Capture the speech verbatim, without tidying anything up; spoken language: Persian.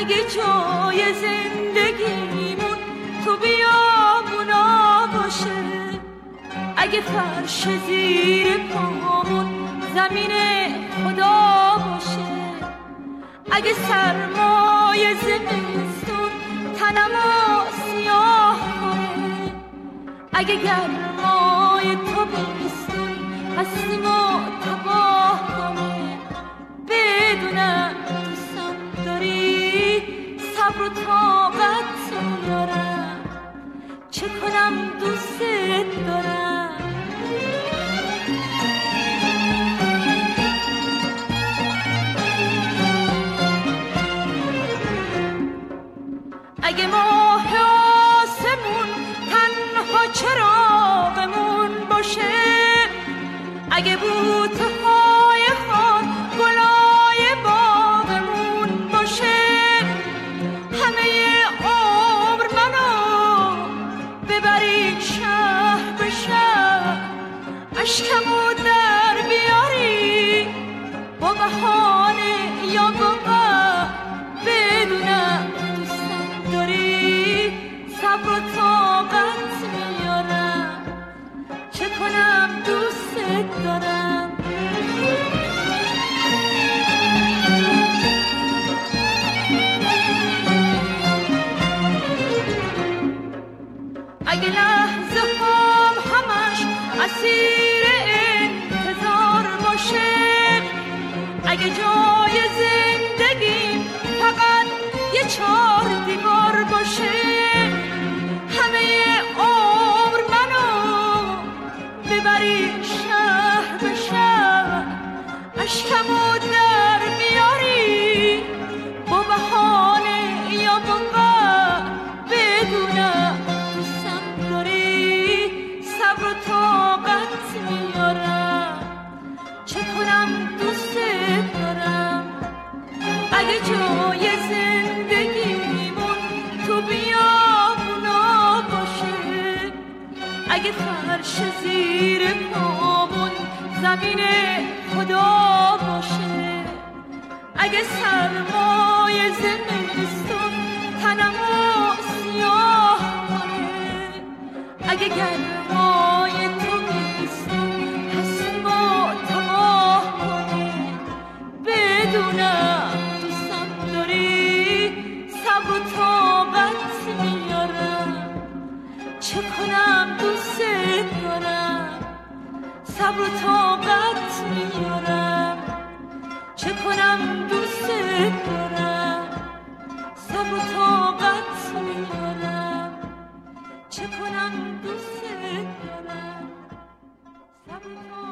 اگه جای زندگیمون تو بیابونا باشه، اگه فرش زیر پامون زمین خدا باشه، اگه سرمای زمستون تنمو سیاه کنه، اگه گرمای تابستون هستیمو تباه کنه، بدونم دوستم داری صبر و طاقت میارم، چه کنم دوست دارم. اگه ماه آسمون تنها چراغمون باشه، اگه بوته‌های خار گلای باغمون باشه، همه عمر منو ببری شهر به شهر، اشکمو در بیاری با بهانه یا با قهر، بدونم دوستم داری صبر و طاقت میارم، چه کنم دوست دارم. اگه لحظه هم همش اسیر انتظار باشه، اگه جای زندگی فقط یه چار دیوار باشه، همه عمر منو ببری شهر به شهر، اشکمو در میاری با بهانه یا با قهر، بدونم دوستم داری صبر و طاقت میارم، چه کنم دوست دارم. اگه جای زندگیمون تو بیابونا باشه، اگه فرش زیر پامون زمین خدا باشه، اگه سرمای زمستون تنمو سیاه کنه، اگه گرمای تابستون هستیمو تباه کنه، بدونم دوستم داری صبر و طاقت میارم، چه کنم دوست دارم. صبر و طاقت میارم، چه کنم دوست دارم. صبر و طاقت میارم، چه کنم دوست دارم. صبر و طاقت